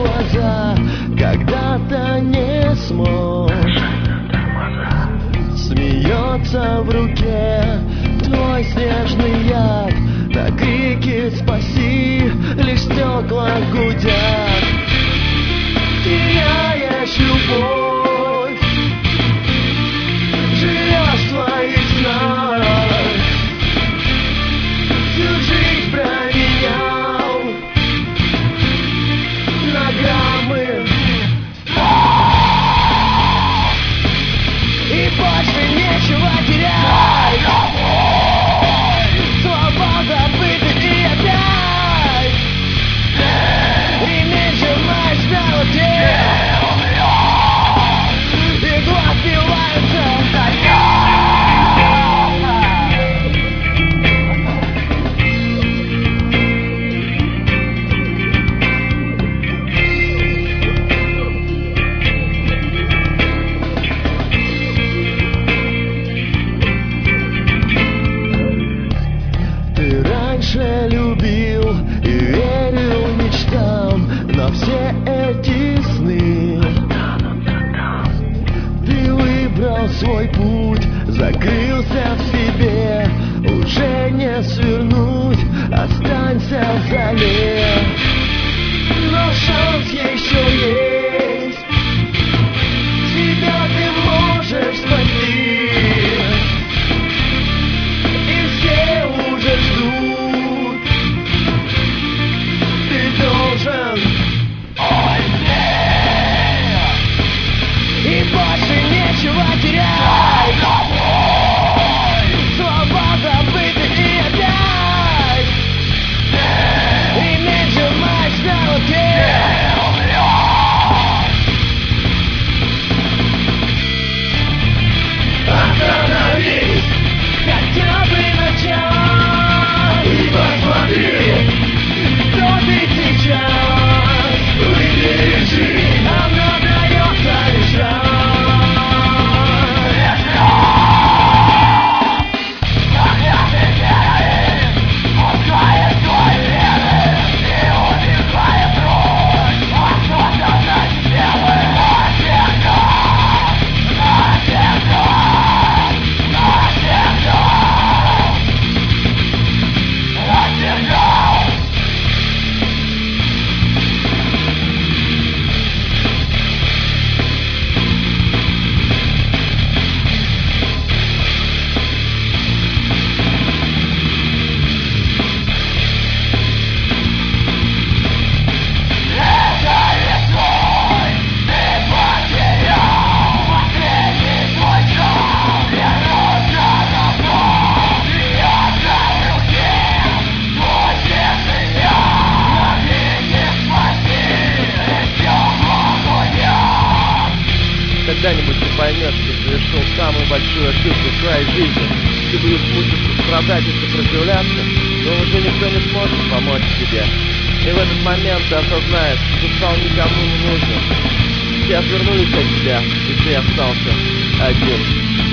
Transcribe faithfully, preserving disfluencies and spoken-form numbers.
глаза когда-то не смог. Смеется в руке твой снежный яд. На крики «спаси» лишь стекла гудят. Теряешь любовь, живешь в своих снах. Всю жизнь променял на граммы и больше нечего терять. Слова забыты и опять ими сжимаешь на руке, и глаз сбивается. Ты раньше любил и верил мечтам, но все эти сны ты выбрал свой путь, закрылся в себе. Уже не свернуть, останься в зале. Но шанс еще есть, себя ты можешь спасти. И все уже ждут, ты должен уйти. И больше нечего терять. Слова забыты и опять ими сжимаешь на руке. Остановись хотя бы на час и посмотри, кто ты сейчас. Выбери, она дается лишь раз. Когда-нибудь ты поймешь, что совершил самую большую ошибку в своей жизни. Ты будешь мучиться, страдать и сопротивляться, но уже никто не сможет помочь тебе. И в этот момент ты осознаешь, что стал никому не нужен. Все отвернулись от тебя, и ты остался один.